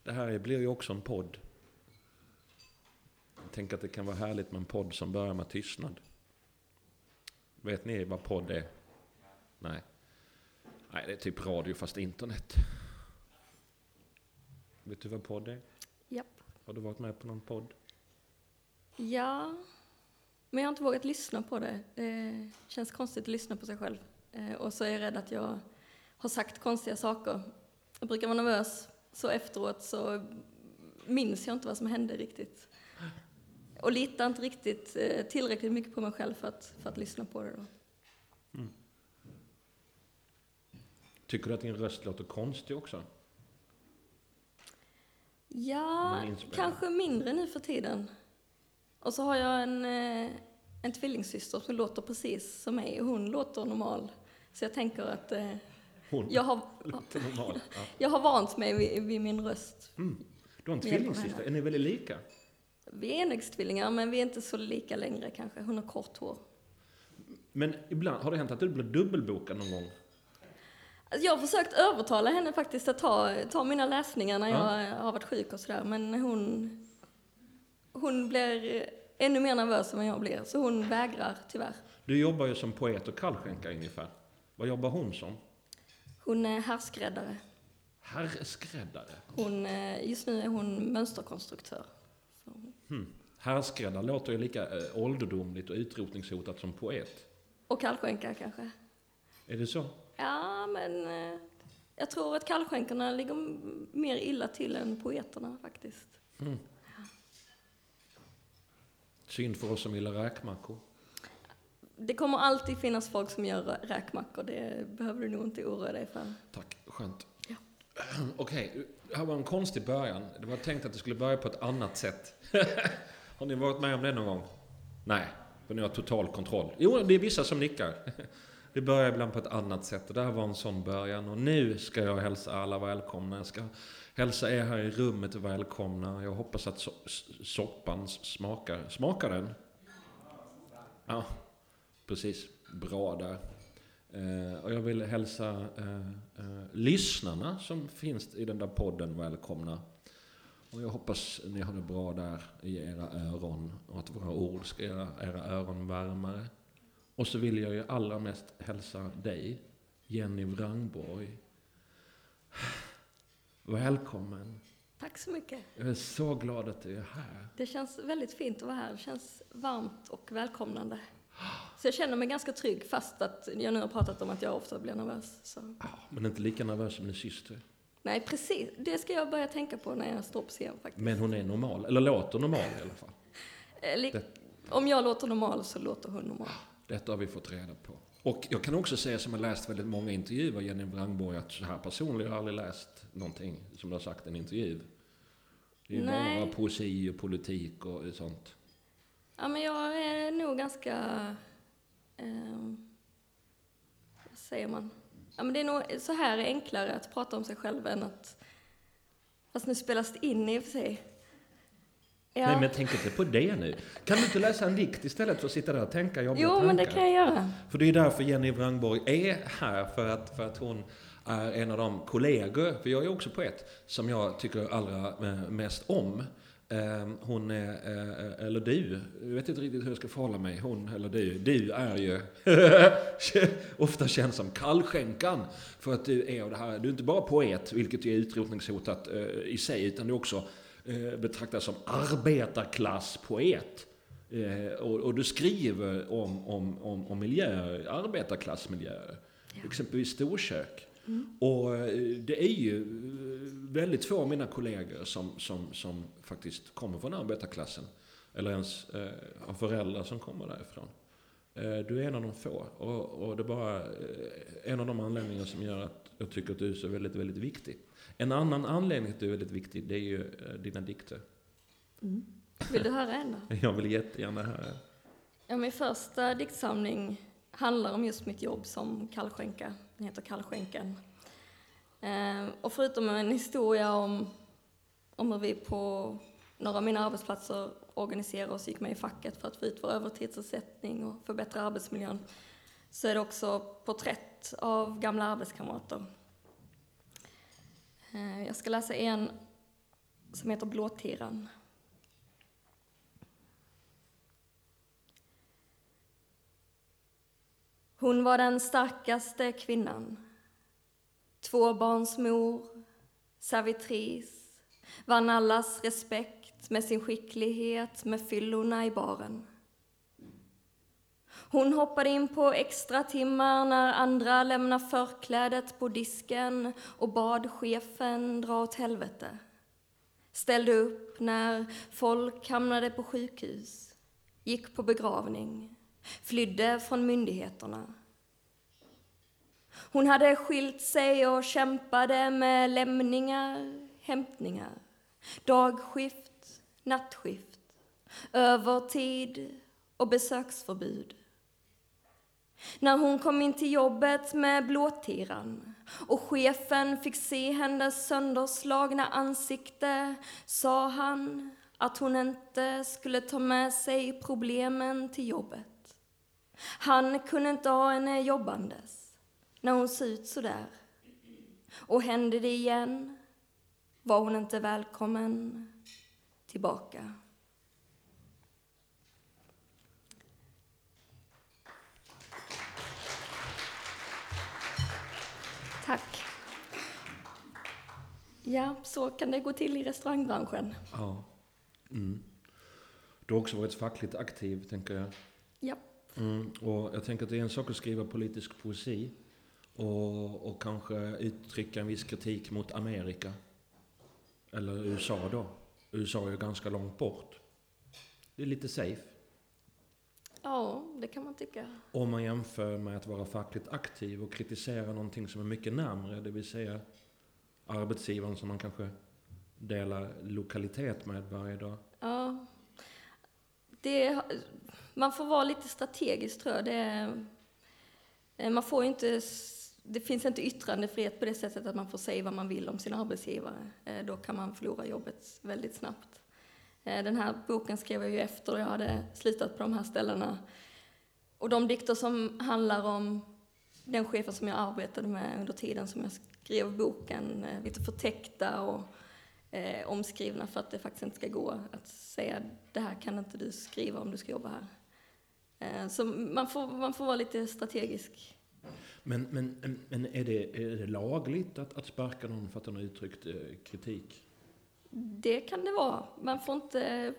Det här blir ju också en podd. Jag tänker att det kan vara härligt med en podd som börjar med tystnad. Vet ni vad podd är? Nej. Nej, det är typ radio fast internet. Vet du vad podd är? Japp. Har du varit med på någon podd? Ja, men jag har inte vågat lyssna på det. Det känns konstigt att lyssna på sig själv. Och så är jag rädd att jag har sagt konstiga saker. Jag brukar vara nervös, så efteråt så minns jag inte vad som hände riktigt. Och litar inte riktigt tillräckligt mycket på mig själv för att lyssna på det då. Mm. Tycker du att din röst låter konstig också? Ja, kanske mindre nu för tiden. Och så har jag en tvillingsyster som låter precis som mig och hon låter normal. Så jag tänker att jag har vant mig vid min röst. Mm. Du har en tvillingsyster, är ni väldigt lika? Vi är enäggstvillingar, men vi är inte så lika längre kanske. Hon har kort hår. Men ibland, har det hänt att du blir dubbelbokad någon gång? Jag har försökt övertala henne faktiskt att ta mina läsningar när jag har varit sjuk och sådär. Men hon blir ännu mer nervös än vad jag blir. Så hon vägrar tyvärr. Du jobbar ju som poet och kallskänka ungefär. Vad jobbar hon som? Hon är herrskräddare. Herrskräddare? Just nu är hon mönsterkonstruktör. Herrskräddare låter ju lika ålderdomligt och utrotningshotat som poet. Och kallskänka kanske. Är det så? Ja, men jag tror att kallskänkarna ligger mer illa till än poeterna faktiskt. Mm. Synd för oss som gillar räkmackor. Det kommer alltid finnas folk som gör räkmackor. Det behöver du nog inte oroa dig för. Tack, skönt. Ja. Okej, det här var en konstig början. Det var tänkt att det skulle börja på ett annat sätt. Har ni varit med om det någon gång? Nej, för ni har total kontroll. Jo, det är vissa som nickar. Det börjar ibland på ett annat sätt. Och det här var en sån början. Och nu ska jag hälsa alla välkomna. Jag ska hälsa er här i rummet välkomna. Jag hoppas att soppan smakar. Smakar den? Ja, precis. Bra där. Och jag vill hälsa lyssnarna som finns i den där podden välkomna. Och jag hoppas ni har det bra där i era öron. Och att våra ord ska göra era öron varmare. Och så vill jag ju allra mest hälsa dig, Jenny Wrangborg. Välkommen. Tack så mycket. Jag är så glad att du är här. Det känns väldigt fint att vara här. Det känns varmt och välkomnande. Så jag känner mig ganska trygg fast att jag nu har pratat om att jag ofta blir nervös. Så. Men inte lika nervös som din syster. Nej, precis. Det ska jag börja tänka på när jag står på scen faktiskt. Men hon är normal, eller låter normal i alla fall. Om jag låter normal så låter hon normal. Detta har vi fått reda på. Och jag kan också säga som jag läst väldigt många intervjuer av Jenny Wrangborg att så här personligen har jag aldrig läst någonting som du har sagt i en intervju. Det är bara poesi och politik och sånt. Ja, men jag är nog ganska... vad säger man? Ja, men det är nog så här enklare att prata om sig själv än att... Fast nu spelas det in i och för sig. Ja. Nej, men tänk inte på det nu. Kan du inte läsa en dikt istället för att sitta där och tänka jobbiga tankar? Jo, men det kan jag göra. För det är därför Jenny Wrangborg är här, för att hon är en av de kollegor, för jag är också poet, som jag tycker allra mest om. Hon är, eller du, jag vet inte riktigt hur jag ska förhålla mig, hon eller du är ju ofta känd som kallskänkan, för att du är av det här, du är inte bara poet, vilket är utrotningshotat i sig, utan du också betraktas som arbetarklasspoet. Och du skriver om miljöer, arbetarklassmiljöer, exempelvis storkök. Och det är ju väldigt få av mina kollegor som faktiskt kommer från arbetarklassen, eller ens har föräldrar som kommer därifrån. Du är en av de få, och det är bara en av de anledningar som gör att jag tycker att du är så väldigt, väldigt viktig. En annan anledning att du är väldigt viktig, det är ju dina dikter. Mm. Vill du höra en då? Jag vill jättegärna höra. Ja, min första diktsamling handlar om just mitt jobb som kallskänka. Den heter Kallskänkan. Och förutom en historia om hur vi på några av mina arbetsplatser organiserar oss, gick med i facket för att få ut vår övertidsersättning och förbättra arbetsmiljön, så är det också porträtt av gamla arbetskamrater. Jag ska läsa en som heter Blåtiran. Hon var den starkaste kvinnan. Tvåbarnsmor, servitris, vann allas respekt med sin skicklighet med fyllorna i baren. Hon hoppade in på extra timmar när andra lämnade förklädet på disken och bad chefen dra åt helvete. Ställde upp när folk hamnade på sjukhus, gick på begravning, flydde från myndigheterna. Hon hade skilt sig och kämpade med lämningar, hämtningar, dagskift, nattskift, övertid och besöksförbud. När hon kom in till jobbet med Blåtiran och chefen fick se hennes sönderslagna ansikte sa han att hon inte skulle ta med sig problemen till jobbet. Han kunde inte ha henne jobbandes när hon såg ut så där. Och hände det igen var hon inte välkommen tillbaka. Tack. Ja, så kan det gå till i restaurangbranschen. Ja. Mm. Du har också varit fackligt aktiv, tänker jag. Ja. Och jag tänker att det är en sak att skriva politisk poesi och kanske uttrycka en viss kritik mot Amerika. Eller USA då. USA är ju ganska långt bort. Det är lite safe. Ja, det kan man tycka. Om man jämför med att vara fackligt aktiv och kritisera någonting som är mycket närmare, det vill säga arbetsgivaren som man kanske delar lokalitet med varje dag. Ja, man får vara lite strategisk, tror jag. Man får inte, det finns inte yttrandefrihet på det sättet att man får säga vad man vill om sin arbetsgivare. Då kan man förlora jobbet väldigt snabbt. Den här boken skrev jag ju efter jag hade slutat på de här ställena. Och de dikter som handlar om den chefen som jag arbetade med under tiden som jag skrev boken, lite förtäckta och omskrivna för att det faktiskt inte ska gå att säga det här kan inte du skriva om du ska jobba här. Så man får vara lite strategisk. Men är det lagligt att sparka någon för att den har uttryckt kritik? Det kan det vara. Man får inte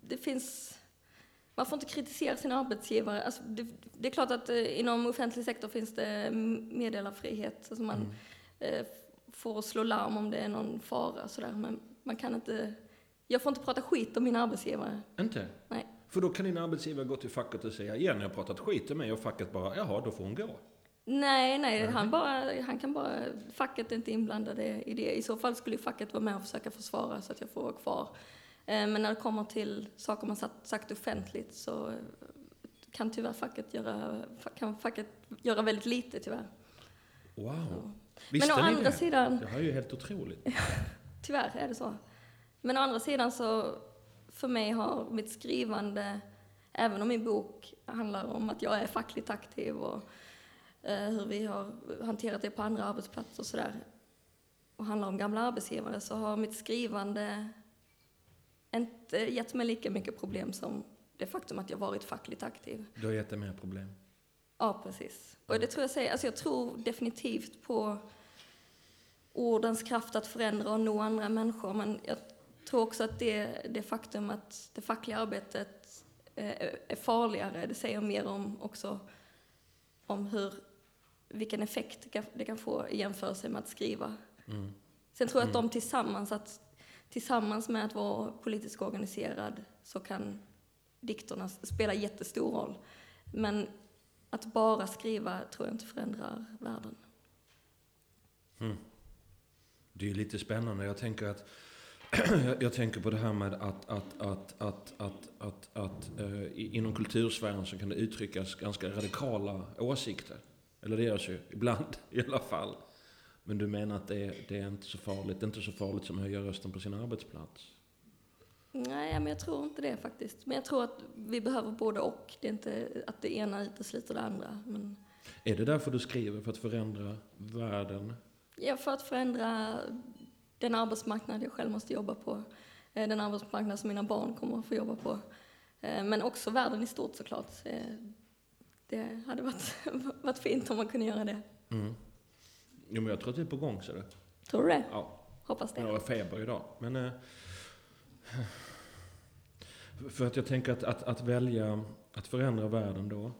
kritisera sin arbetsgivare. Alltså det är klart att inom offentlig sektor finns det meddelarfrihet. Alltså man får slå larm om det är någon fara. Sådär. Men man kan inte... Jag får inte prata skit om min arbetsgivare. Inte? Nej. För då kan din arbetsgivare gå till facket och säga igen, jag har pratat skit om mig, och facket bara, jaha, då får hon gå. Nej, han kan bara, facket är inte inblandade i det. I så fall skulle facket vara med och försöka försvara så att jag får vara kvar. Men när det kommer till saker man sagt offentligt så kan tyvärr facket göra väldigt lite, tyvärr. Wow. Så. Visste Men å ni andra det? sidan... Det här är ju helt otroligt. Tyvärr är det så. Men å andra sidan så, för mig har mitt skrivande, även om min bok handlar om att jag är fackligt aktiv och hur vi har hanterat det på andra arbetsplatser och sådär, och handlar om gamla arbetsgivare, så har mitt skrivande inte gett mig lika mycket problem som det faktum att jag varit fackligt aktiv. Du har gett dig mer problem. Ja, precis. Och det tror jag säger, alltså jag tror definitivt på ordens kraft att förändra och nå andra människor, men jag tror också att det faktum att det fackliga arbetet är farligare, det säger mer om vilken effekt det kan få i jämförelse med att skriva. Mm. Sen tror jag att tillsammans med att vara politiskt organiserad så kan dikterna spela jättestor roll. Men att bara skriva tror jag inte förändrar världen. Mm. Det är ju lite spännande. Jag tänker på det här med att inom kultursfären så kan det uttryckas ganska radikala åsikter. Eller det görs ju ibland i alla fall. Men du menar att det är inte så farligt. Det är inte så farligt som att höja rösten på sin arbetsplats? Nej, men jag tror inte det faktiskt. Men jag tror att vi behöver både och. Det är inte att det ena utesluter det andra. Men... Är det därför du skriver? För att förändra världen? Ja, för att förändra den arbetsmarknad jag själv måste jobba på. den arbetsmarknad som mina barn kommer att få jobba på. Men också världen i stort såklart. Det hade varit fint om man kunde göra det. Mm. Jo, men jag tror att det är på gång, så det. Tror du det? Ja. Hoppas det. Jag har feber idag. Men för att jag tänker att välja att förändra världen då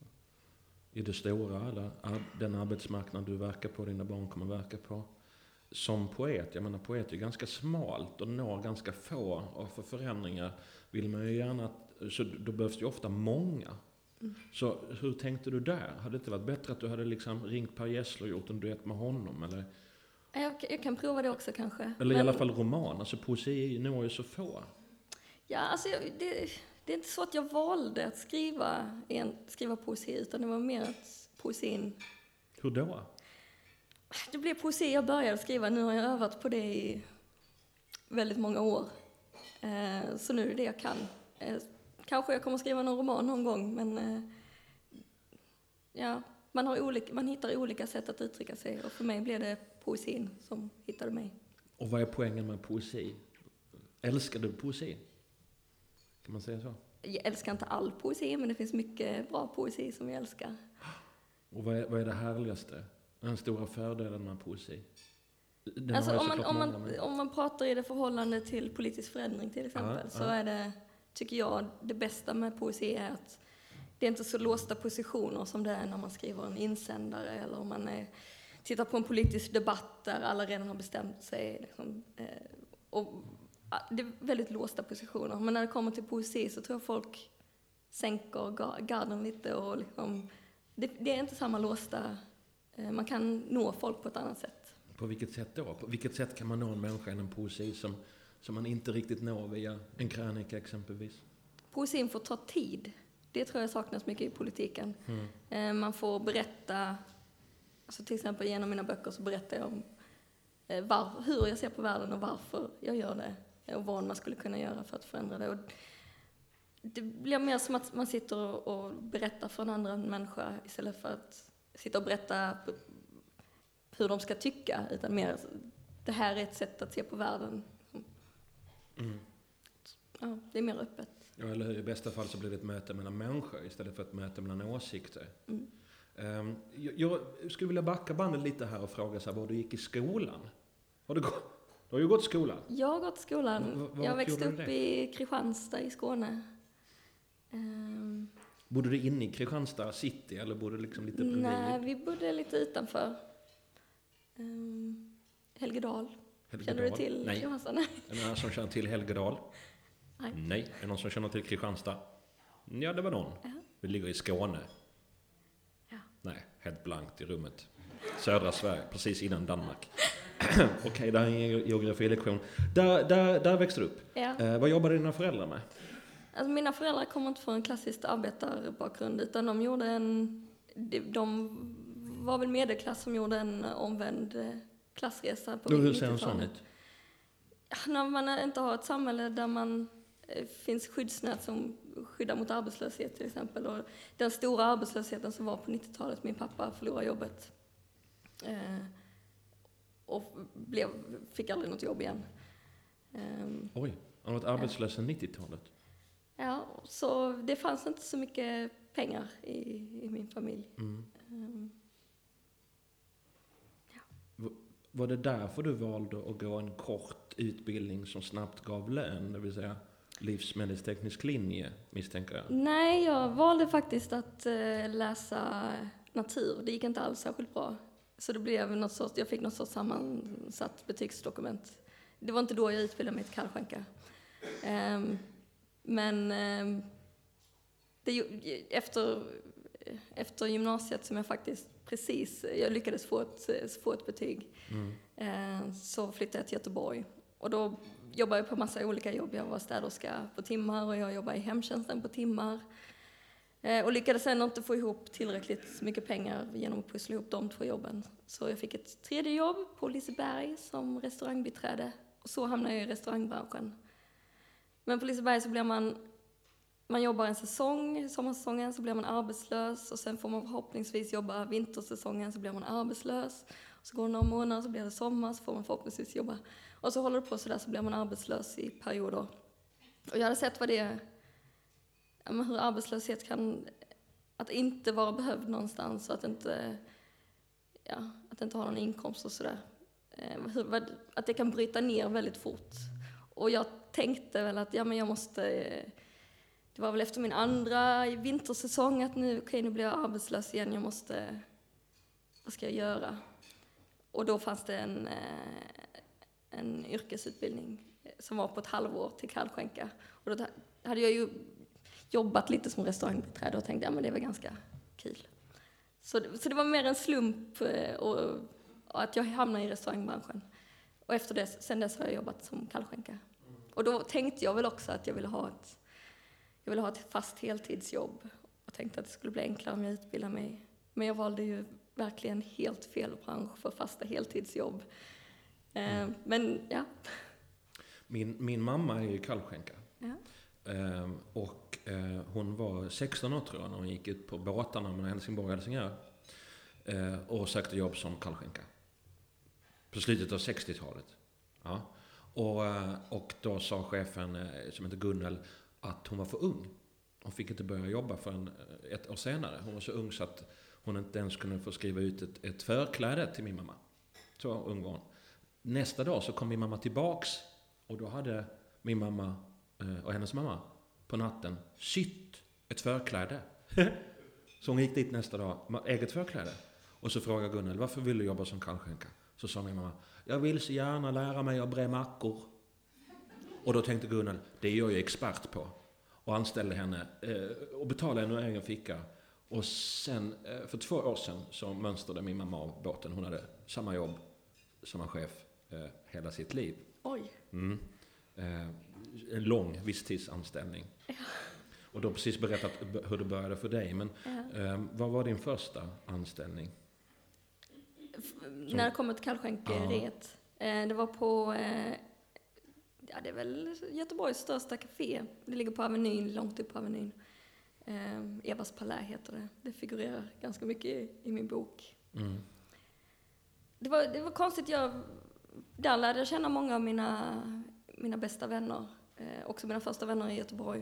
i det stora, eller den arbetsmarknad du verkar på, dina barn kommer verka på. Som poet, jag menar poet är ganska smalt och når ganska få, och för förändringar vill man ju gärna, så då behövs det ofta många. Så hur tänkte du där? Hade det inte varit bättre att du hade liksom ringt Per Gessle och gjort en duett med honom? Eller? Jag kan prova det också kanske. Eller i alla fall roman, alltså poesi når ju så få. Ja, alltså det är inte så att jag valde att skriva poesi, utan det var mer att poesin... Hur då? Det blev poesi jag började skriva. Nu har jag övat på det i väldigt många år. Så nu är det det jag kan. Kanske jag kommer skriva någon roman någon gång, men ja, man hittar olika sätt att uttrycka sig, och för mig blev det poesin som hittade mig. Och vad är poängen med poesi? Älskar du poesi? Kan man säga så? Jag älskar inte all poesi, men det finns mycket bra poesi som jag älskar. Och vad är det härligaste? Den stora fördelen med poesi? Alltså om man pratar i det förhållande till politisk förändring till exempel, så är det, tycker jag, det bästa med poesi är att det är inte så låsta positioner som det är när man skriver en insändare, eller om man tittar på en politisk debatt där alla redan har bestämt sig. Liksom, och det är väldigt låsta positioner. Men när det kommer till poesi så tror jag folk sänker garden lite, och liksom, det är inte samma låsta. Man kan nå folk på ett annat sätt. På vilket sätt då? På vilket sätt kan man nå en människa i en poesi som man inte riktigt når via en krönika exempelvis? Poesin får ta tid. Det tror jag saknas mycket i politiken. Man får berätta, alltså till exempel genom mina böcker så berättar jag om hur jag ser på världen och varför jag gör det. Och vad man skulle kunna göra för att förändra det. Och det blir mer som att man sitter och berättar för en annan människa istället för att sitta och berätta hur de ska tycka, utan mer det här är ett sätt att se på världen. Ja, det är mer öppet. Ja, eller hur? I bästa fall så blir det ett möte mellan människor istället för ett möte mellan åsikter. Jag skulle vilja backa bandet lite här och fråga så här, var du gick i skolan? Du har ju gått i skolan. Jag har gått i skolan. Jag växte upp i Kristianstad i Skåne. Bodde du inne i Kristianstad city eller bodde du liksom lite bredvid? Nej, vi bodde lite utanför. Helgedal. Känner du till Kristianstad? Nej. Är det någon som känner till Helgedal? Nej. Är det någon som känner till Kristianstad? Ja, det var någon. Vi ligger i Skåne. Ja. Nej, helt blankt i rummet. Södra Sverige, precis innan Danmark. Okej, det här är en geografilektion. Där växte du upp. Ja. Vad jobbade dina föräldrar med? Alltså, mina föräldrar kommer inte från en klassisk arbetarbakgrund, utan de var väl medelklass som gjorde en omvänd klassresa på 90-talet. Hur ser en sån ut? När man inte har ett samhälle där man finns skyddsnät som skyddar mot arbetslöshet till exempel. Och den stora arbetslösheten som var på 90-talet, min pappa förlorade jobbet. Och fick aldrig något jobb igen. Oj, han har varit arbetslös sedan 90-talet. Ja, så det fanns inte så mycket pengar i min familj. Var det därför du valde att gå en kort utbildning som snabbt gav lön, det vill säga livsmedelsteknisk linje, misstänker jag? Nej, jag valde faktiskt att läsa natur. Det gick inte alls särskilt bra. Så det blev jag fick något sorts sammansatt betygsdokument. Det var inte då jag utbildade mig till kallskänka. Men efter gymnasiet som jag faktiskt jag lyckades få ett betyg, så flyttade jag till Göteborg. Och då jobbade jag på massa olika jobb. Jag var städerska på timmar och jag jobbade i hemtjänsten på timmar. Och lyckades ändå inte få ihop tillräckligt mycket pengar genom att pussla ihop de 2 jobben. Så jag fick ett 3:e jobb på Liseberg som restaurangbiträde. Och så hamnade jag i restaurangbranschen. Men på Liseberg så blir man jobbar en säsong, sommarsäsongen, så blir man arbetslös. Och sen får man förhoppningsvis jobba vintersäsongen, så blir man arbetslös. Så går det några månader, så blir det sommar, så får man förhoppningsvis jobba. Och så håller det på sådär, så blir man arbetslös i perioder. Och jag hade sett vad det, hur arbetslöshet kan, att inte vara behövd någonstans, och att inte ha någon inkomst och sådär. Att det kan bryta ner väldigt fort. Och jag tänkte väl att jag måste, det var väl efter min andra vintersäsong, att nu blir jag arbetslös igen, vad ska jag göra? Och då fanns det en yrkesutbildning som var på ett halvår till kallskänka. Och då hade jag ju jobbat lite som restaurangbiträde och tänkte, men det var ganska kul. Så det var mer en slump och att jag hamnade i restaurangbranschen. Och sen dess har jag jobbat som kallskänka. Och då tänkte jag väl också att jag ville ha ett fast heltidsjobb. Och tänkte att det skulle bli enklare om jag utbildade mig. Men jag valde ju verkligen helt fel bransch för fasta heltidsjobb. Men ja. Min mamma är ju kallskänka. Ja. Och hon var 16 år tror jag när hon gick ut på båtarna mellan Helsingborg och Helsingör. Och sökte jobb som kallskänka. På slutet av 60-talet. Ja. Och då sa chefen, som heter Gunnel, att hon var för ung. Hon fick inte börja jobba förrän ett år senare. Hon var så ung så att hon inte ens kunde få skriva ut ett förkläde till min mamma. Så ung var hon. Nästa dag så kom min mamma tillbaks. Och då hade min mamma och hennes mamma på natten sytt ett förkläde. Så hon gick dit nästa dag, eget förkläde. Och så frågade Gunnel, varför vill du jobba som kallskänka? Så sa min mamma, jag vill så gärna lära mig att bre mackor. Och då tänkte Gunnel, det är jag ju expert på. Och anställde henne och betalade henne ur egen ficka. Och sen, för 2 år sedan, så mönstrade min mamma av båten. Hon hade samma jobb som en chef hela sitt liv. Oj. En lång visstidsanställning. Ja. Och du har precis berättat hur det började för dig. Men vad var din första anställning? När det kom ett kallskänkeriet. Det var på, det är väl Göteborgs största café. Det ligger på Avenyn, långt upp på Avenyn. Evas Palais heter det. Det figurerar ganska mycket i min bok. Mm. Det var konstigt. Där lärde jag känna många av mina bästa vänner. Också mina första vänner i Göteborg.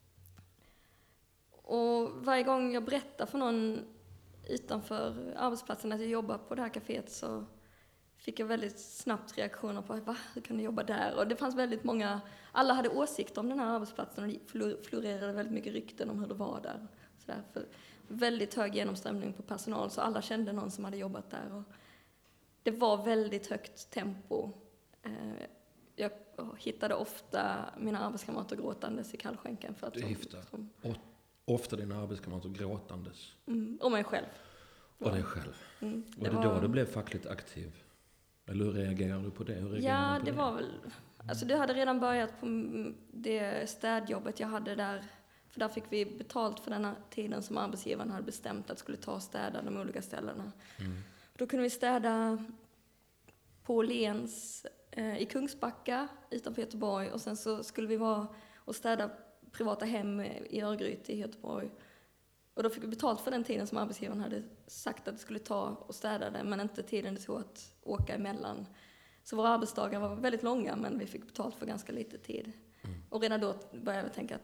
Och varje gång jag berättar för någon utanför arbetsplatsen att jag jobbar på det här kaféet, så fick jag väldigt snabbt reaktioner på hur kan du jobba där? Och det fanns väldigt många, alla hade åsikter om den här arbetsplatsen, och det florerade väldigt mycket rykten om hur det var där. Så där, för väldigt hög genomströmning på personal, så alla kände någon som hade jobbat där. Och det var väldigt högt tempo. Jag hittade ofta mina arbetskamrater gråtandes i kallskänken. För att ofta dina arbetskamrater gråtandes? Och mig själv. Och dig själv. Var det då du blev fackligt aktiv? Eller hur reagerade du på det? Var väl... Alltså det hade redan börjat på det städjobbet jag hade där. För där fick vi betalt för den här tiden som arbetsgivaren hade bestämt att skulle ta och städa de olika ställena. Då kunde vi städa på Lens i Kungsbacka utanför Göteborg. Och sen så skulle vi vara och städa privata hem i Örgryte i Göteborg. Och då fick vi betalt för den tiden som arbetsgivaren hade sagt att det skulle ta och städa det, men inte tiden det tog att åka emellan. Så våra arbetsdagar var väldigt långa, men vi fick betalt för ganska lite tid. Och redan då började jag tänka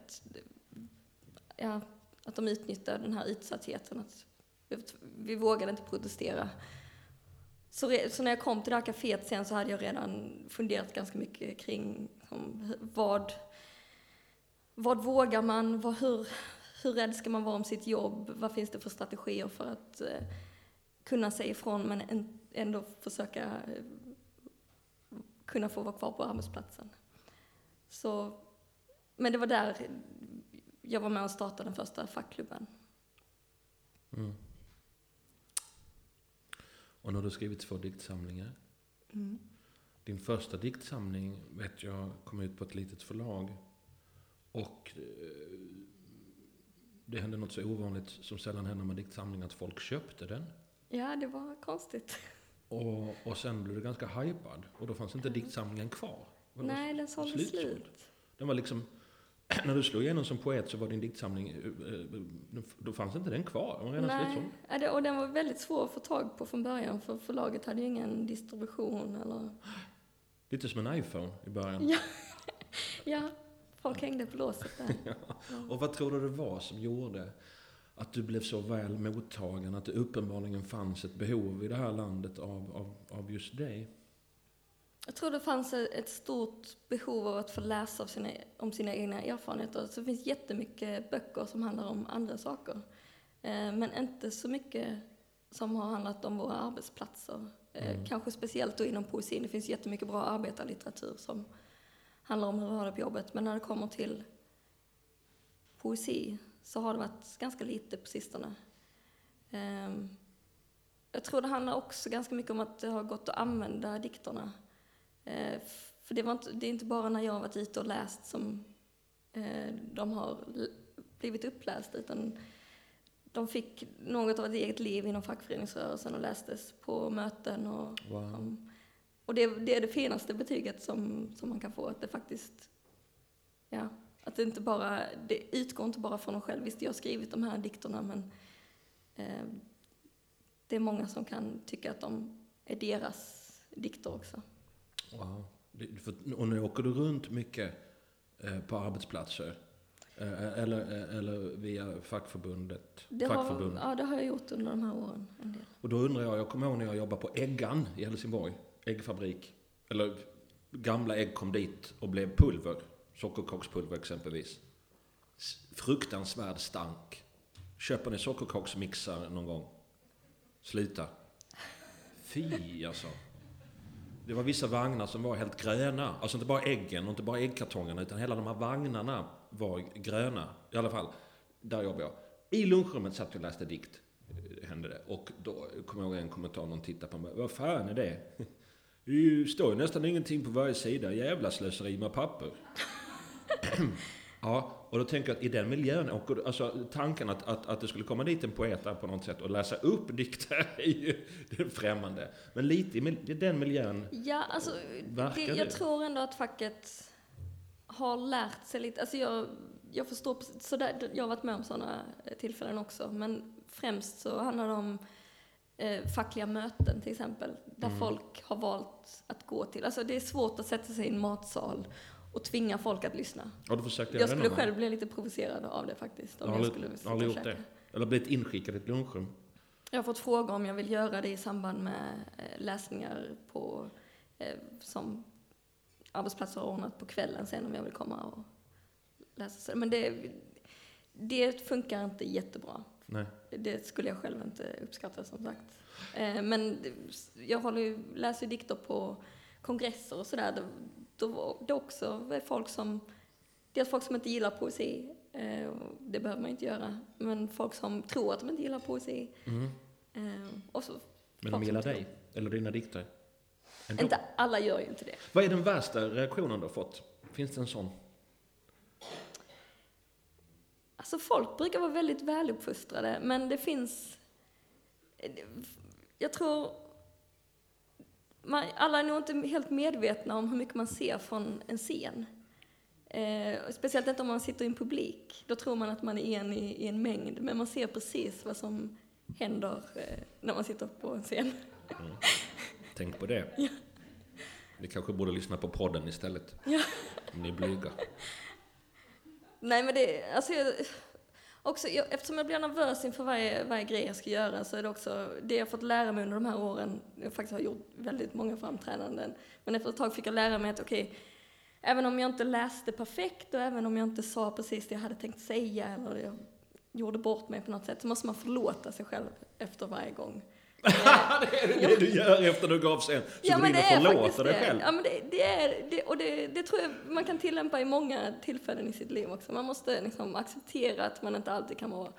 att de utnyttjade den här utsattheten. Att vi vågade inte protestera. Så när jag kom till det här kaféet sen, så hade jag redan funderat ganska mycket kring vad vågar man, hur rädd ska man vara om sitt jobb, vad finns det för strategier för att kunna säga ifrån men ändå försöka kunna få vara kvar på arbetsplatsen. Men det var där jag var med och startade den första fackklubben. Och nu har du skrivit 2 diktsamlingar. Din första diktsamling vet jag kom ut på ett litet förlag. Och det hände något så ovanligt som sällan händer med diktsamling, att folk köpte den. Ja, det var konstigt. Och sen blev det ganska hypad. Och då fanns inte diktsamlingen kvar. Nej, den sålde slut. Den var liksom när du slog igenom som poet så var din diktsamling, då fanns inte den kvar? Den var redan slutsåld. Och den var väldigt svår att få tag på från början, för förlaget hade ju ingen distribution eller... Lite som en iPhone i början. Ja, folk hängde på låset där. Ja. Och vad tror du det var som gjorde att du blev så väl mottagen, att det uppenbarligen fanns ett behov i det här landet av just dig? Jag tror det fanns ett stort behov av att få läsa om sina egna erfarenheter. Så det finns jättemycket böcker som handlar om andra saker. Men inte så mycket som har handlat om våra arbetsplatser. Kanske speciellt då inom poesin. Det finns jättemycket bra arbetarlitteratur som handlar om hur vi har det på jobbet. Men när det kommer till poesi så har det varit ganska lite på sistone. Jag tror det handlar också ganska mycket om att det har gått att använda dikterna. För det är inte bara när jag har varit ute och läst som de har blivit upplästa, utan de fick något av ett eget liv inom fackföreningsrörelsen och lästes på möten. Och det är det finaste betyget som man kan få, att det faktiskt, att det utgår inte bara från en själv. Visst, jag har skrivit de här dikterna, men det är många som kan tycka att de är deras dikter också. Wow. Och nu åker du runt mycket på arbetsplatser? Eller via fackförbundet? Det har jag gjort under de här åren. En del. Och då undrar jag kommer ihåg när jag jobbade på Äggan i Helsingborg, äggfabrik. Eller gamla ägg kom dit och blev pulver, sockerkakspulver exempelvis. Fruktansvärd stank. Köper ni sockerkaksmixar någon gång? Sluta. Fy alltså. Det var vissa vagnar som var helt gröna. Alltså inte bara äggen och inte bara äggkartongerna, utan hela de här vagnarna var gröna. I alla fall, där jobbade jag. I lunchrummet satt jag och läste dikt, hände det. Och då kom jag ihåg en kommentar, någon tittade på mig. Vad fan är det? Det står nästan ingenting på varje sida. Jävla slöseri med papper. Ja, och då tänker jag att i den miljön, alltså tanken att det skulle komma dit en poet där på något sätt och läsa upp dikter är ju främmande. Men lite i den miljön. Ja, alltså jag tror ändå att facket har lärt sig lite. Alltså jag förstår, så där, jag har varit med om sådana tillfällen också. Men främst så handlar det om fackliga möten till exempel. Där folk har valt att gå till. Alltså det är svårt att sätta sig i en matsal och tvinga folk att lyssna. Jag skulle själv bli lite provocerad av det faktiskt. Jag har gjort det. Eller blivit inskickad i ett lunchrum. Jag har fått fråga om jag vill göra det i samband med läsningar på som arbetsplatser har ordnat på kvällen sen, om jag vill komma och läsa. Men det funkar inte jättebra. Nej. Det skulle jag själv inte uppskatta, som sagt. Men jag läser dikter på kongresser och sådär. Det också är folk som inte gillar poesi. Det behöver man inte göra. Men folk som tror att de inte gillar poesi. Och så men de gillar dig? Eller dina dikter? Inte alla gör ju inte det. Vad är den värsta reaktionen du har fått? Finns det en sån? Alltså folk brukar vara väldigt väluppfostrade. Men det finns... Jag tror... alla är nog inte helt medvetna om hur mycket man ser från en scen. Speciellt inte om man sitter i en publik. Då tror man att man är en i en mängd. Men man ser precis vad som händer när man sitter på en scen. Tänk på det. Ja. Vi kanske borde lyssna på podden istället. Ja. Om ni är blyga. Nej, men eftersom jag blir nervös inför varje grej jag ska göra, så är det också det jag fått lära mig under de här åren. Jag faktiskt har gjort väldigt många framträdanden. Men efter ett tag fick jag lära mig att även om jag inte läste perfekt och även om jag inte sa precis det jag hade tänkt säga eller jag gjorde bort mig på något sätt, så måste man förlåta sig själv efter varje gång. Det är det du gör efter du gav sen. Så går du in och förlåter dig själv. Ja, men det tror jag man kan tillämpa i många tillfällen i sitt liv också. Man måste liksom acceptera att man inte alltid kan vara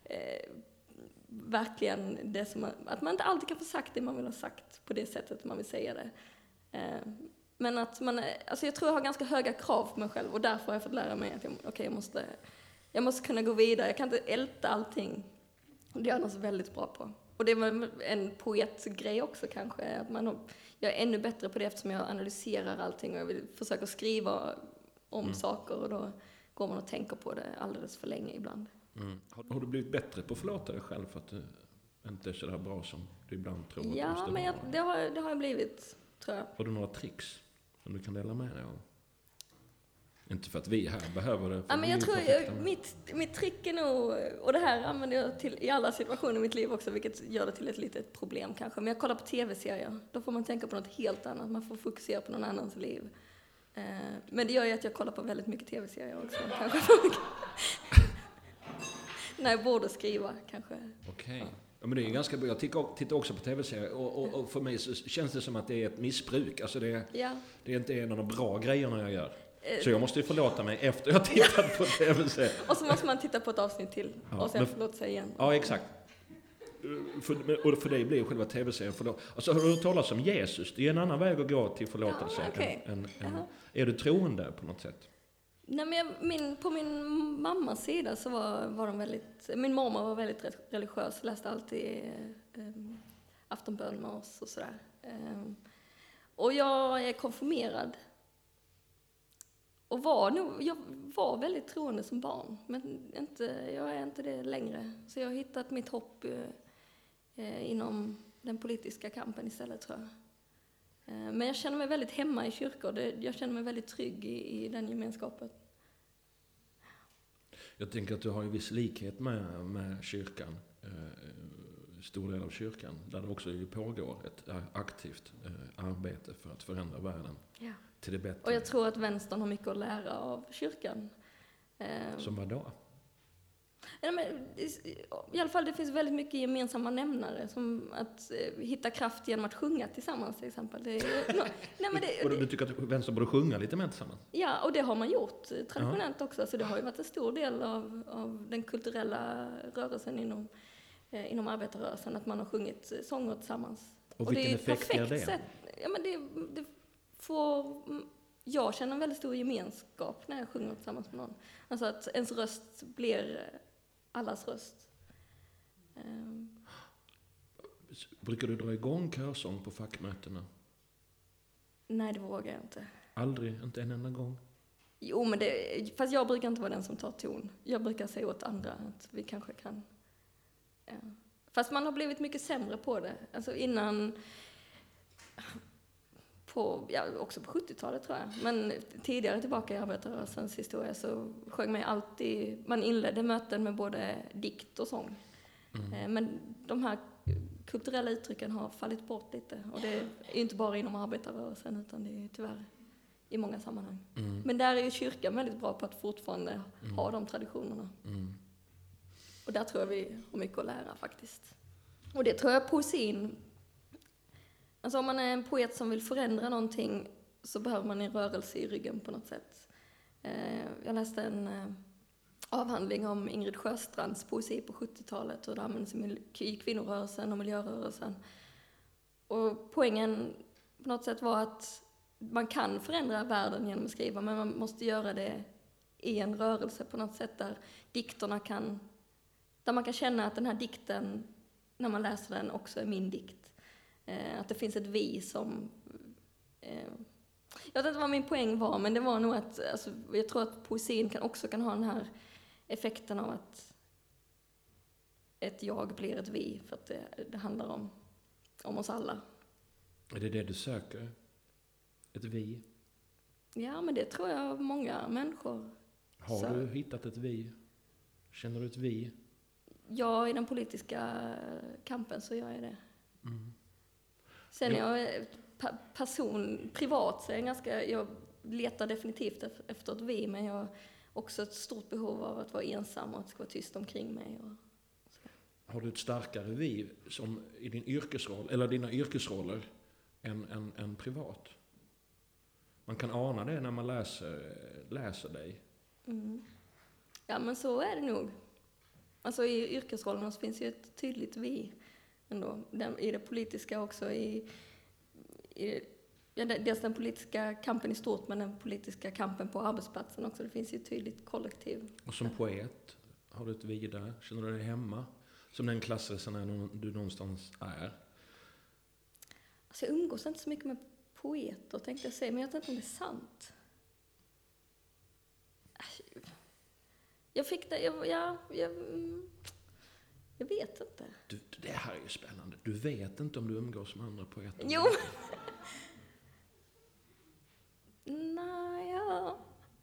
verkligen det som att man inte alltid kan få sagt det man vill ha sagt på det sättet man vill säga det. Men att jag tror jag har ganska höga krav på mig själv, och därför har jag fått lära mig att jag måste kunna gå vidare. Jag kan inte älta allting. Det är jag något väldigt bra på. Och det är en poetgrej också kanske, att jag är ännu bättre på det eftersom jag analyserar allting och jag vill försöka skriva om saker, och då går man och tänker på det alldeles för länge ibland. Har du blivit bättre på att förlåta dig själv för att du inte är så där bra som du ibland tror att du måste Men vara? det har jag blivit, tror jag. Har du några tricks som du kan dela med dig av? Inte för att vi här behöver det. Ja, men jag tror mitt trick är nog, och det här använder jag i alla situationer i mitt liv också, vilket gör det till ett litet problem kanske. Men jag kollar på tv-serier, då får man tänka på något helt annat. Man får fokusera på någon annans liv. Men det gör ju att jag kollar på väldigt mycket tv-serier också. Kanske när jag borde skriva, kanske. Okej. Ja, men det är ju ganska bra. Jag tittar också på tv-serier och för mig så känns det som att det är ett missbruk. Alltså det är inte en av de bra grejerna jag gör. Så jag måste ju förlåta mig efter jag tittat på tv-serier. Och så måste man titta på ett avsnitt till och sen förlåta sig igen. Ja, exakt. Och för dig blir själva tv-serien förlåt. Alltså, har du hört talas om Jesus? Det är en annan väg att gå till förlåtelse. Är du troende på något sätt? Nej, men på min mammas sida så var de väldigt... Min mamma var väldigt religiös, läste alltid aftonbön med oss och sådär. Och jag är konfirmerad. Och jag var väldigt troende som barn, men jag är inte det längre. Så jag har hittat mitt hopp inom den politiska kampen istället, tror jag. Men jag känner mig väldigt hemma i kyrkor. Jag känner mig väldigt trygg i den gemenskapen. Jag tänker att du har en viss likhet med kyrkan, stor del av kyrkan, där det också pågår ett aktivt arbete för att förändra världen till det bättre. Och jag tror att vänstern har mycket att lära av kyrkan. Som vad då? I alla fall, det finns väldigt mycket gemensamma nämnare, som att hitta kraft genom att sjunga tillsammans, till exempel. Du tycker att vänstern borde sjunga lite mer tillsammans? Ja, och det har man gjort traditionellt också. Så det har ju varit en stor del av den kulturella rörelsen inom arbetarrörelsen, att man har sjungit sånger tillsammans. Och vilken effekt ger det? Sätt. Ja, men det får... Jag känner en väldigt stor gemenskap när jag sjunger tillsammans med någon. Alltså att ens röst blir allas röst. Brukar du dra igång körsång på fackmötena? Nej, det vågar jag inte. Aldrig? Inte en enda gång? Jo, men fast jag brukar inte vara den som tar ton. Jag brukar säga åt andra att vi kanske kan... Ja. Fast man har blivit mycket sämre på det. Alltså innan... också på 70-talet, tror jag. Men tidigare tillbaka i arbetarrörelsens historia så sjöng man alltid... Man inledde möten med både dikt och sång. Men de här kulturella uttrycken har fallit bort lite. Och det är inte bara inom arbetarrörelsen, utan det är tyvärr i många sammanhang. Men där är ju kyrkan väldigt bra på att fortfarande ha de traditionerna. Och där tror jag vi har mycket att lära, faktiskt. Och det tror jag poesin... Alltså om man är en poet som vill förändra någonting, så behöver man en rörelse i ryggen på något sätt. Jag läste en avhandling om Ingrid Sjöstrands poesi på 70-talet, och det används i kvinnorörelsen och miljörörelsen. Och poängen på något sätt var att man kan förändra världen genom att skriva, men man måste göra det i en rörelse på något sätt där dikterna där man kan känna att den här dikten, när man läser den, också är min dikt. Att det finns ett vi som... Jag vet inte vad min poäng var, men det var nog att... Alltså, jag tror att poesin kan ha den här effekten av att ett jag blir ett vi, för att det handlar om oss alla. Är det det du söker? Ett vi? Ja, men det tror jag många människor. Har du hittat ett vi? Känner du ett vi? Ja, i den politiska kampen så gör jag det. Sen jag privat så är jag letar definitivt efter ett vi, men jag har också ett stort behov av att vara ensam och att det ska vara tyst omkring mig. Har du ett starkare vi som i din yrkesroll, eller dina yrkesroller, än privat? Man kan ana det när man läser dig. Ja, men så är det nog. Alltså i yrkesrollerna så finns ju ett tydligt vi ändå. I det politiska också, dels den politiska kampen i stort, men den politiska kampen på arbetsplatsen också. Det finns ju ett tydligt kollektiv. Och som poet, har du ett vi där? Känner du dig hemma? Som den klassresenär du någonstans är? Alltså jag umgås inte så mycket med poeter, tänkte jag säga, men jag vet inte om det är sant. Jag fick det, jag vet inte. Det här är ju spännande. Du vet inte om du umgås med andra poeter? Jo. Nej, ja.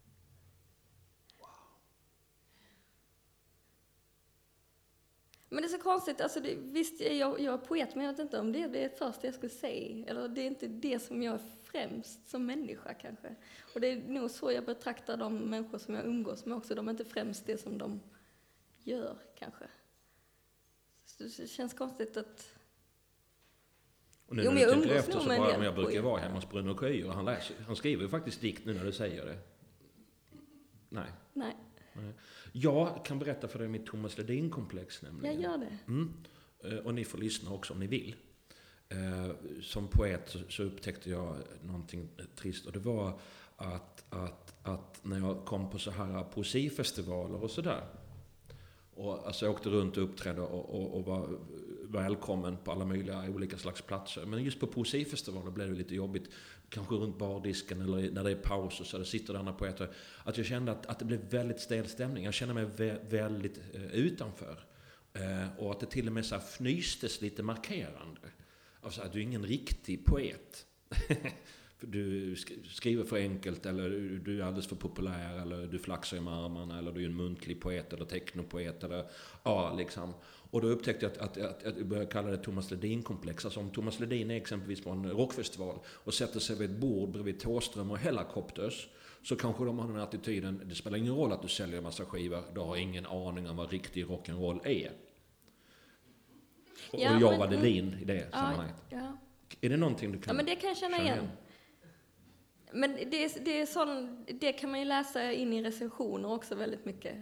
Men det är så konstigt, alltså visst jag är poet, men jag vet inte om det är det första jag skulle säga. Eller det är inte det som jag är främst som människa kanske. Och det är nog så jag betraktar de människor som jag umgås med också. De är inte främst det som de gör kanske. Så det känns konstigt att... Och nu när du tänker efter så bara, men jag brukar vara hemma hos Bruno Köijer och han skriver ju faktiskt dikt nu när du säger det. Nej. Jag kan berätta för dig mitt Thomas Ledin-komplex nämligen. Jag gör det. Och ni får lyssna också om ni vill. Som poet så upptäckte jag någonting trist. Och det var att när jag kom på så här poesifestivaler och sådär. Och alltså jag åkte runt och uppträdde och var välkommen på alla möjliga olika slags platser. Men just på poesifestivaler blev det lite jobbigt. Kanske runt bardisken eller när det är paus och så där sitter det andra poeter. Att jag kände att det blev väldigt stel stämning. Jag kände mig väldigt utanför. Och att det till och med så här fnystes lite markerande. Alltså att du är ingen riktig poet. För du skriver för enkelt, eller du är alldeles för populär, eller du flaxar med armarna, eller du är en muntlig poet eller teknopoet eller liksom. Och då upptäckte jag att jag började kalla det Thomas Ledin-komplex. Alltså om Thomas Ledin är exempelvis på en rockfestival och sätter sig vid ett bord bredvid Thåström och Hellacopters, så kanske de har den attityden: det spelar ingen roll att du säljer en massa skivor, du har ingen aning om vad riktig rock'n'roll är. Och jag var Ledin i det sammanhanget. Ja. Är det någonting du kan... Ja, men det kan jag känna igen. Men det kan man ju läsa in i recensioner också väldigt mycket.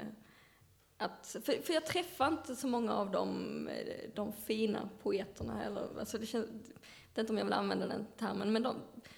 För jag träffar inte så många av de fina poeterna. Eller, alltså det vet inte om jag vill använda den termen.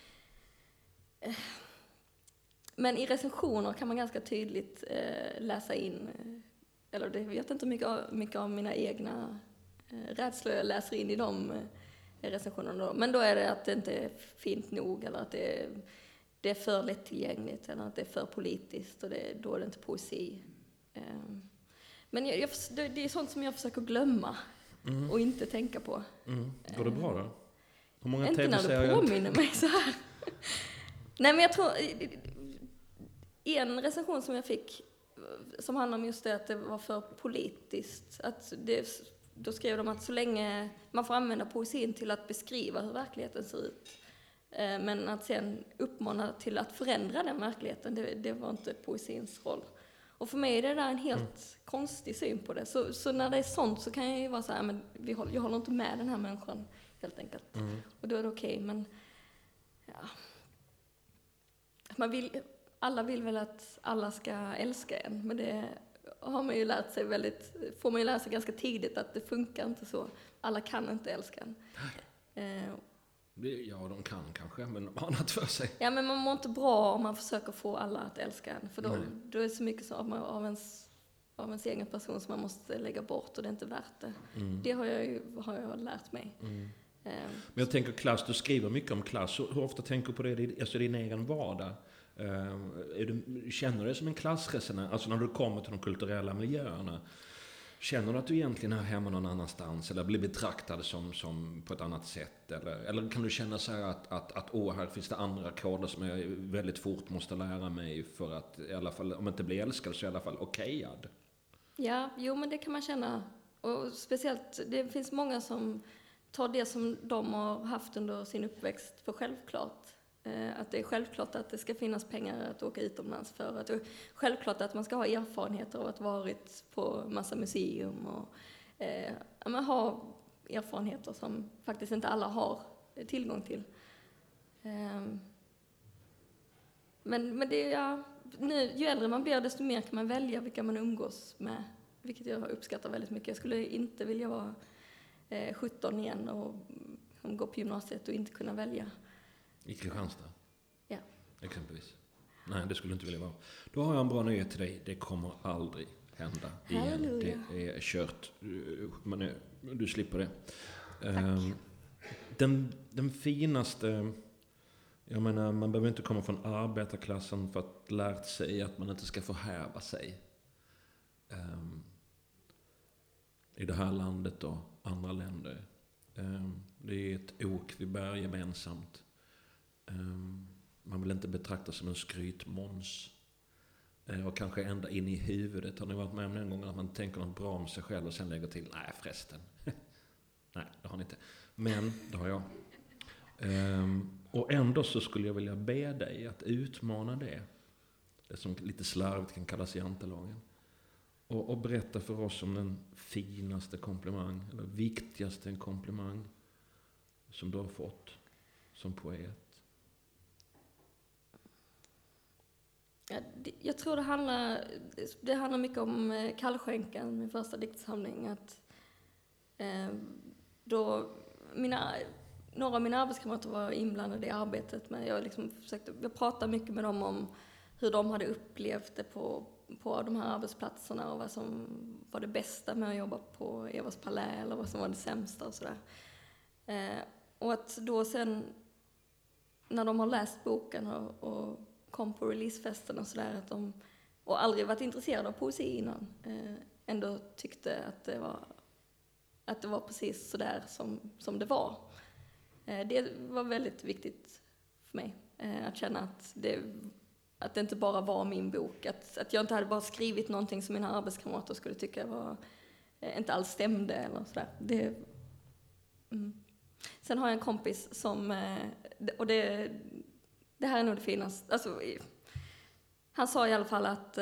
Men i recensioner kan man ganska tydligt läsa in. Eller jag vet inte mycket av mina egna rädslor jag läser in i de recensionerna då. Men då är det att det inte är fint nog, eller att det är för lättillgängligt, eller att det är för politiskt, och då är det inte poesi. Men det är sånt som jag försöker glömma och inte tänka på. Går det bra då? Hur många inte när du påminner mig så här. Nej, men jag tror... En recension som jag fick som handlar om just det att det var för politiskt. Då skrev de att så länge man får använda poesin till att beskriva hur verkligheten ser ut, men att sen uppmana till att förändra den verkligheten, det var inte poesins roll. Och för mig är det där en helt konstig syn på det. Så när det är sånt så kan jag ju vara så här, men jag håller inte med den här människan helt enkelt. Och då är det okej, men ja. Alla vill väl att alla ska älska en, men det har man ju får man ju lära sig ganska tidigt att det funkar inte så. Alla kan inte älska en. Ja, de kan kanske, men de har annat för sig. Ja, men man mår inte bra om man försöker få alla att älska en. För då är det så mycket av ens egen person som man måste lägga bort, och det är inte värt det. Det har jag lärt mig. Men jag tänker klass, du skriver mycket om klass. Hur ofta tänker du på det, alltså din egen vardag? Känner du dig som en klassresenär? Alltså när du kommer till de kulturella miljöerna, känner du att du egentligen är hemma någon annanstans, eller blir betraktad som på ett annat sätt? Eller kan du känna så här att här finns det andra koder som jag väldigt fort måste lära mig för att i alla fall, om inte bli älskad så i alla fall okejad? Ja, men det kan man känna. Och speciellt, det finns många som tar det som de har haft under sin uppväxt för självklart. Att det är självklart att det ska finnas pengar att åka utomlands för. Att det är självklart att man ska ha erfarenheter av att varit på massa museum och ha erfarenheter som faktiskt inte alla har tillgång till. Men det är, nu, ju äldre man blir desto mer kan man välja vilka man umgås med. Vilket jag uppskattar väldigt mycket. Jag skulle inte vilja vara 17 igen och gå på gymnasiet och inte kunna välja. I Kristianstad? Ja. Exempelvis. Nej, det skulle du inte vilja vara. Då har jag en bra nyhet till dig. Det kommer aldrig hända igen. Det är kört. Men du slipper det. Den finaste... Jag menar, man behöver inte komma från arbetarklassen för att lärt sig att man inte ska förhäva sig. i det här landet och andra länder. Det är ett ok vi bär gemensamt. Man vill inte betraktas som en skrytmåns. Och kanske ända in i huvudet. Har ni varit med om en gång att man tänker något bra om sig själv och sen lägger till, nej förresten. Nej, det har ni inte. Men det har jag. Och ändå så skulle jag vilja be dig att utmana det. Det som lite slarvigt kan kallas jantelagen. Och berätta för oss om den finaste komplimang, eller viktigaste komplimang som du har fått som poet. Jag tror det handlar mycket om Kallskänkan, min första diktsamling. Att, då några av mina arbetskamrater var inblandade i arbetet, men jag pratade mycket med dem om hur de hade upplevt det på de här arbetsplatserna och vad som var det bästa med att jobba på Evas Palä eller vad som var det sämsta och sådär. Och att då sen, när de har läst boken och kom på releasefesten och sådär, att de, och aldrig varit intresserade av poesi innan, ändå tyckte att det var precis sådär som det var. Det var väldigt viktigt för mig, att känna att det inte bara var min bok, att jag inte hade bara skrivit någonting som mina arbetskamrater skulle tycka var inte alls stämde eller sådär. Sen har jag en kompis som, och det här är nog det finaste, alltså, han sa i alla fall att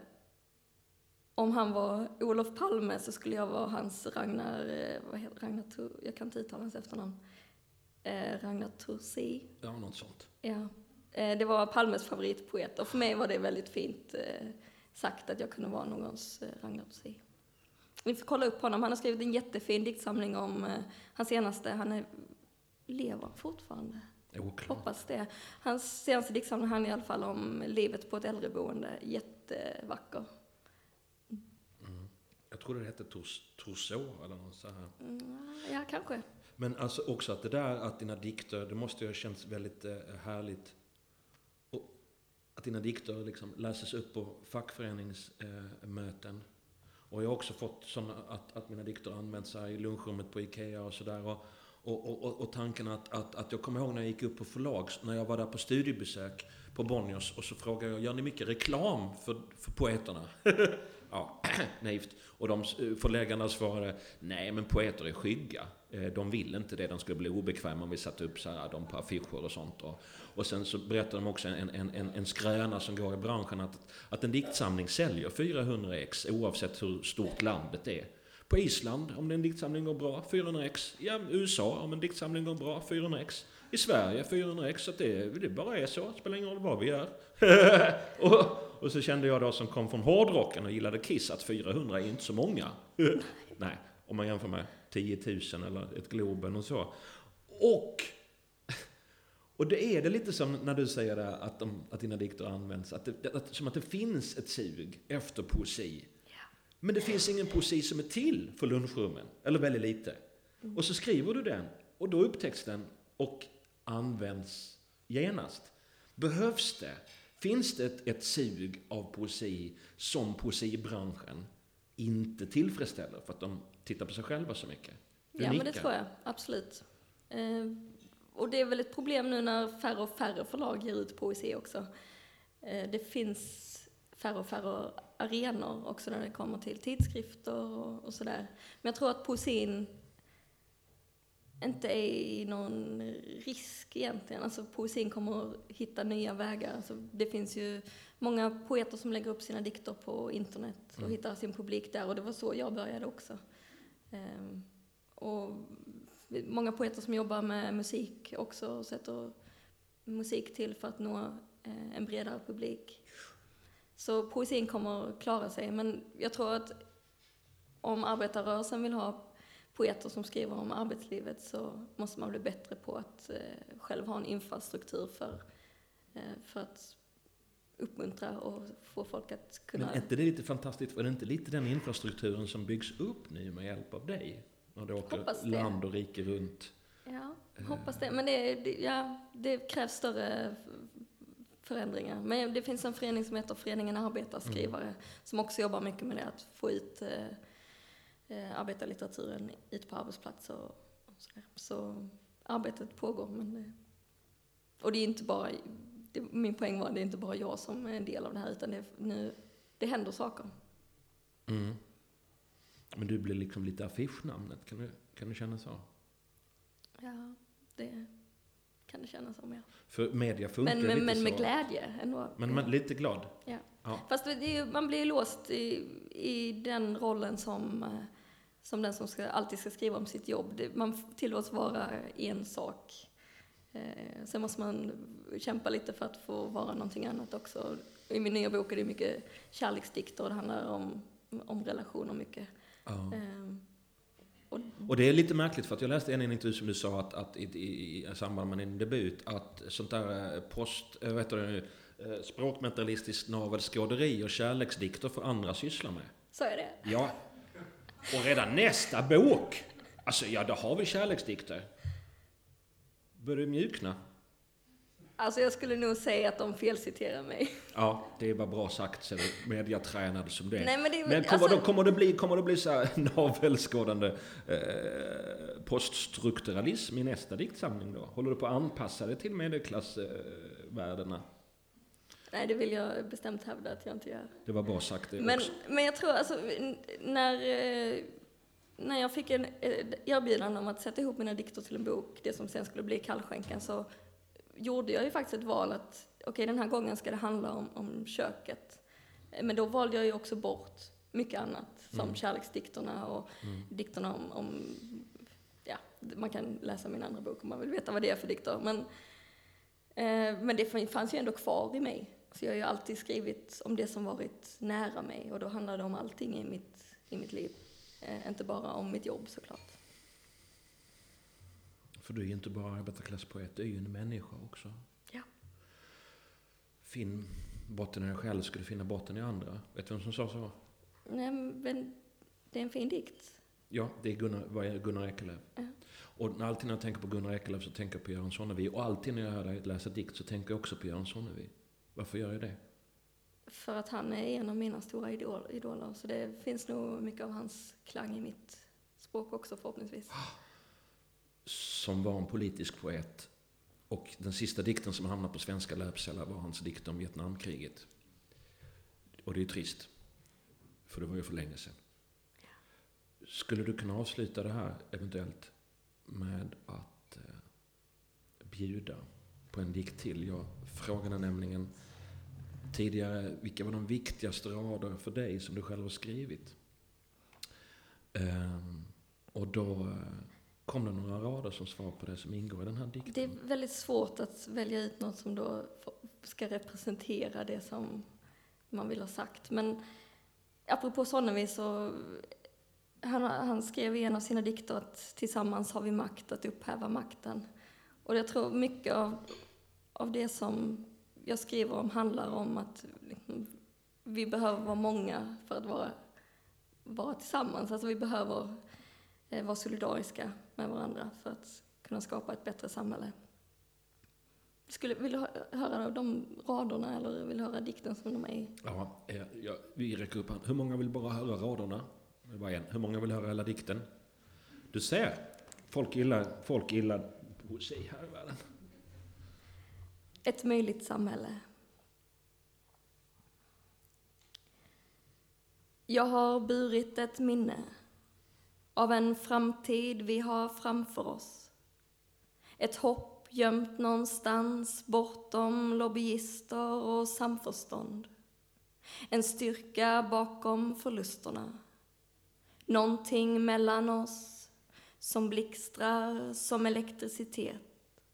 om han var Olof Palme så skulle jag vara hans Ragnar, jag kan inte uttala hans efternamn, Ragnar Tursi. Ja, något sånt. Ja. Det var Palmes favoritpoet och för mig var det väldigt fint sagt att jag kunde vara någons Ragnar Tursi. Vi får kolla upp honom. Han har skrivit en jättefin diktsamling om hans senaste. Han lever fortfarande. Hoppas det. Hans senaste diktsamling handlar i alla fall om livet på ett äldreboende. Jättevacker. Jag tror det hette Trousseau eller något så här. Ja, kanske. Men alltså också att det där att dina dikter, det måste ju ha känts väldigt härligt. Och att dina dikter liksom läses upp på fackföreningsmöten. Och jag har också fått såna att mina dikter används här i lunchrummet på Ikea och sådär. Och tanken att jag kommer ihåg när jag gick upp på förlag, när jag var där på studiebesök på Bonniers och så frågade jag, gör ni mycket reklam för poeterna? Ja, naivt. Och de förläggarna svarade, nej men poeter är skygga. De vill inte det, de skulle bli obekväma om vi satte upp så här, de på affischer och sånt. Och sen så berättade de också en skröna som går i branschen att en diktsamling säljer 400 ex oavsett hur stort landet är. På Island, om en diktsamling går bra, 400 ex. Ja, USA, om en diktsamling går bra, 400 ex. I Sverige, 400 ex. Så det bara är så, spelar ingen roll vad vi gör. och så kände jag då som kom från hårdrocken och gillade Kiss att 400 är inte så många. Nej, om man jämför med 10 000 eller ett Globen och så. Och det är det lite som när du säger det, att dina dikter används. Som att det finns ett sug efter poesi. Men det finns ingen poesi som är till för lunchrummen. Eller väldigt lite. Och så skriver du den. Och då upptäcks den och används genast. Behövs det? Finns det ett sug av poesi som poesibranschen inte tillfredsställer för att de tittar på sig själva så mycket? Ja, men det tror jag. Absolut. Och det är väl ett problem nu när färre och färre förlag ger ut poesi också. Det finns färre och färre arenor också när det kommer till tidskrifter och sådär. Men jag tror att poesin inte är i någon risk egentligen. Alltså poesin kommer att hitta nya vägar. Alltså, det finns ju många poeter som lägger upp sina dikter på internet och hittar sin publik där. Och det var så jag började också. Och många poeter som jobbar med musik också och sätter musik till för att nå en bredare publik. Så poesin kommer klara sig, men jag tror att om arbetarrörelsen vill ha poeter som skriver om arbetslivet så måste man bli bättre på att själv ha en infrastruktur för att uppmuntra och få folk att kunna... Men är inte det lite fantastiskt? Är det inte lite den infrastrukturen som byggs upp nu med hjälp av dig? När du åker land och rike runt. Ja, hoppas det. Men det krävs större förändringar. Men det finns en förening som heter Föreningen Arbetarskrivare som också jobbar mycket med det, att få ut arbetarlitteraturen ut på arbetsplatser och så där. Så arbetet pågår, men och det är inte bara, min poäng var att det är inte bara jag som är en del av det här, utan det händer saker. Mm. Men du blir liksom lite affischnamnet, kan du känna så? Ja, det kan det kännas som, ja. För media funkar lite så. Men med glädje ändå. Men lite glad? Ja. Ja. Fast man blir låst i den rollen som den som alltid ska skriva om sitt jobb. Man tillåts vara en sak. Sen måste man kämpa lite för att få vara någonting annat också. I min nya bok är det mycket kärleksdikter och det handlar om relationer mycket. Ja. Och det är lite märkligt, för att jag läste en intervju som du sa att i samband med din debut, att sånt där språkmentalistiskt navelskåderi och kärleksdikter för andra sysslar med. Så är det. Ja. Och redan nästa bok, alltså ja, då har vi kärleksdikter. Börjar du mjukna? Alltså jag skulle nog säga att de felciterar mig. Ja, det var bra sagt, så mediatränad som det är. Nej, men kommer det bli så här navelskådande poststrukturalism i nästa diktsamling då? Håller du på att anpassa det till medelklassvärdena? Nej, det vill jag bestämt hävda att jag inte gör. Det var bra sagt det men, också. Men jag tror, alltså, när jag fick en erbjudande om att sätta ihop mina dikter till en bok, det som sen skulle bli Kallskänken, så gjorde jag ju faktiskt ett val att okej, den här gången ska det handla om köket. Men då valde jag ju också bort mycket annat, som kärleksdikterna och dikterna om ja, man kan läsa min andra bok om man vill veta vad det är för dikter. Men det fanns ju ändå kvar i mig. Så jag har ju alltid skrivit om det som varit nära mig, och då handlar det om allting i mitt liv. Inte bara om mitt jobb, såklart. För du är ju inte bara arbetarklasspoet, du är ju en människa också. Ja. Finn botten i dig själv, skulle finna botten i andra. Vet du vem som sa så? Nej, men det är en fin dikt. Ja, det är Gunnar Ekelöf. Ja. Och alltid när jag tänker på Gunnar Ekelöf så tänker jag på Göran Sonnevi. Och alltid när jag hör dig läsa dikt så tänker jag också på Göran Sonnevi. Varför gör jag det? För att han är en av mina stora idoler. Så det finns nog mycket av hans klang i mitt språk också, förhoppningsvis. Som var en politisk poet. Och den sista dikten som hamnade på svenska löpsedlar var hans dikt om Vietnamkriget. Och det är ju trist. För det var ju för länge sedan. Skulle du kunna avsluta det här eventuellt med att bjuda på en dikt till? Jag frågade nämligen tidigare, vilka var de viktigaste rader för dig som du själv har skrivit? Och då kom det några rader som svar på det som ingår i den här dikten. Det är väldigt svårt att välja ut något som då ska representera det som man vill ha sagt. Men apropå Sonnevi, så han skrev i en av sina dikter att tillsammans har vi makt att upphäva makten. Och jag tror mycket av det som jag skriver om handlar om att vi behöver vara många för att vara tillsammans. Alltså vi behöver vara solidariska med varandra för att kunna skapa ett bättre samhälle. Vill du höra de raderna eller vill du höra dikten som de är i? Ja, vi räcker upp hand. Hur många vill bara höra raderna? Det var en. Hur många vill höra hela dikten? Du ser, folk gillar poesi här i världen. Ett möjligt samhälle. Jag har burit ett minne av en framtid vi har framför oss. Ett hopp gömt någonstans bortom lobbyister och samförstånd. En styrka bakom förlusterna. Någonting mellan oss som blixtrar som elektricitet.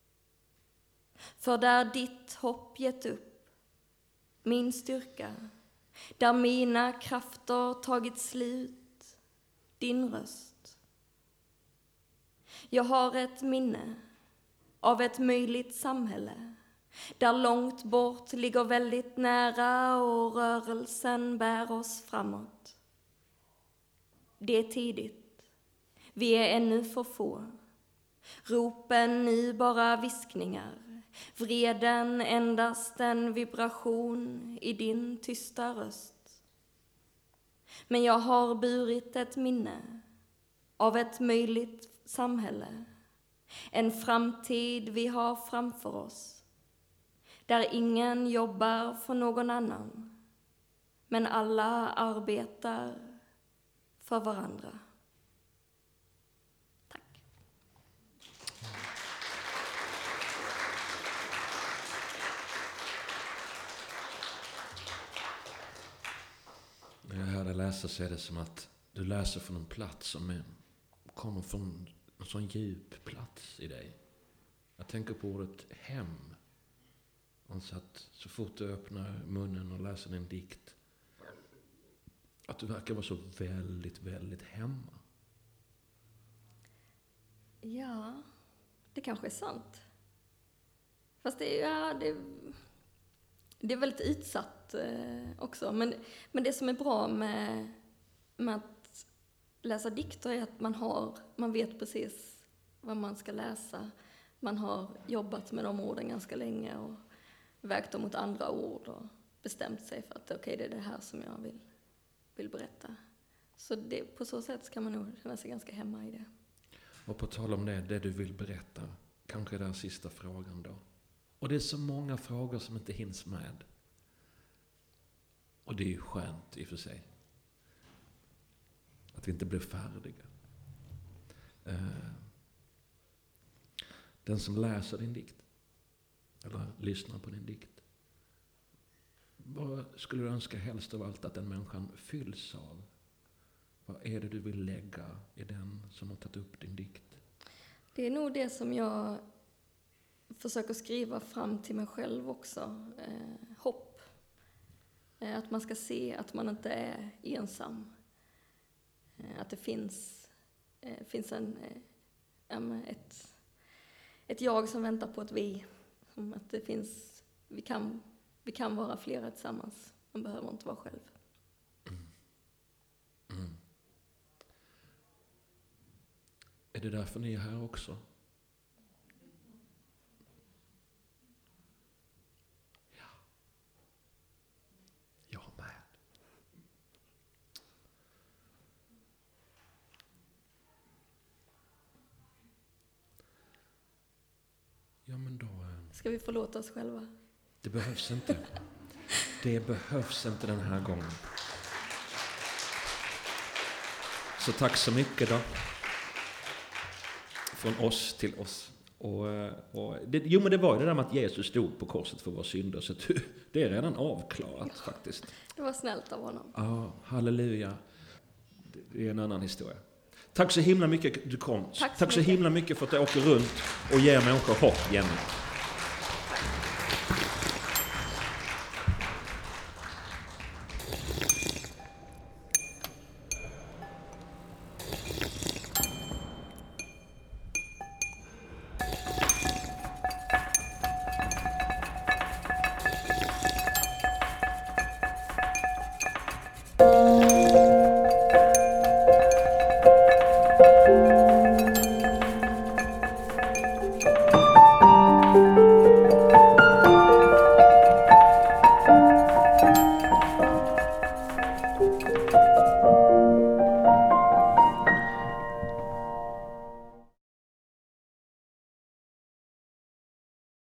För där ditt hopp gett upp, min styrka, där mina krafter tagit slut, din röst. Jag har ett minne av ett möjligt samhälle, där långt bort ligger väldigt nära och rörelsen bär oss framåt. Det är tidigt, vi är ännu för få. Ropen nu bara viskningar. Vreden endast en vibration i din tysta röst. Men jag har burit ett minne av ett möjligt samhälle. En framtid vi har framför oss. Där ingen jobbar för någon annan. Men alla arbetar för varandra. Tack. När jag hör dig läsa så är det som att du läser från en plats som kommer från en sån djup plats i dig. Jag tänker på ordet hem. Alltså att så fort du öppnar munnen och läser en dikt, att du verkar vara så väldigt, väldigt hemma. Ja, det kanske är sant. Fast det är väldigt utsatt också. Men det som är bra med att läsa dikter är att man vet precis vad man ska läsa. Man har jobbat med de orden ganska länge och vägt dem mot andra ord och bestämt sig för att okej, det är det här som jag vill berätta. Så på så sätt kan man nog känna sig ganska hemma i det. Och på tal om det du vill berätta, kanske den sista frågan då. Och det är så många frågor som inte hinns med. Och det är ju skönt i och för sig. Att vi inte blir färdiga. Den som läser din dikt, eller lyssnar på din dikt, vad skulle du önska helst av allt att den människan fylls av? Vad är det du vill lägga i den som har tagit upp din dikt? Det är nog det som jag försöker skriva fram till mig själv också. Hopp. Att man ska se att man inte är ensam. Att det finns ett jag som väntar på ett vi. Som att det finns, vi kan vara flera tillsammans. Man behöver inte vara själv. Är det därför ni är här också? Ja. Jag med. Ja, men då... Ska vi förlåta oss själva? Det behövs inte. Det behövs inte den här gången. Så tack så mycket då. Från oss till oss. Men det var ju det där med att Jesus stod på korset för våra synder. Så det är redan avklarat faktiskt. Det var snällt av honom. Ja, halleluja. Det är en annan historia. Tack så himla mycket du kom. Tack så himla mycket för att du åker runt och ger människor hopp, Jenny.